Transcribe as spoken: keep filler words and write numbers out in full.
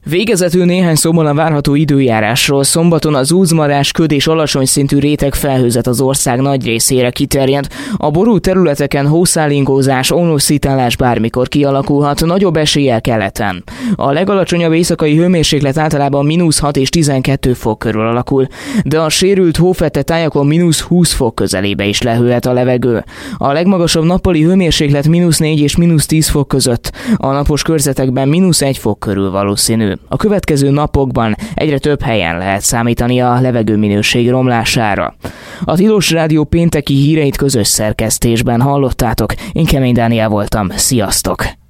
Végezetül néhány szóban a várható időjárásról. Szombaton az úzmarás, köd és alacsony szintű réteg felhőzet az ország nagy részére kiterjed. A borult területeken hószálingózás, ónuszszitálás bármikor kialakulhat, nagyobb eséllyel keleten. A legalacsonyabb éjszakai hőmérséklet általában mínusz hat és tizenkettő fok körül alakul, de a sérült hófedte tájakon mínusz húsz fok közelébe is lehűlhet a levegő. A legmagasabb nappali hőmérséklet mínusz négy és mínusz tíz fok között, a napos körzetekben mínusz egy fok körül valószínű. A következő napokban egyre több helyen lehet számítani a levegőminőség romlására. A Tilos Rádió pénteki híreit közös szerkesztésben hallottátok. Én Kemény Dániel voltam. Sziasztok!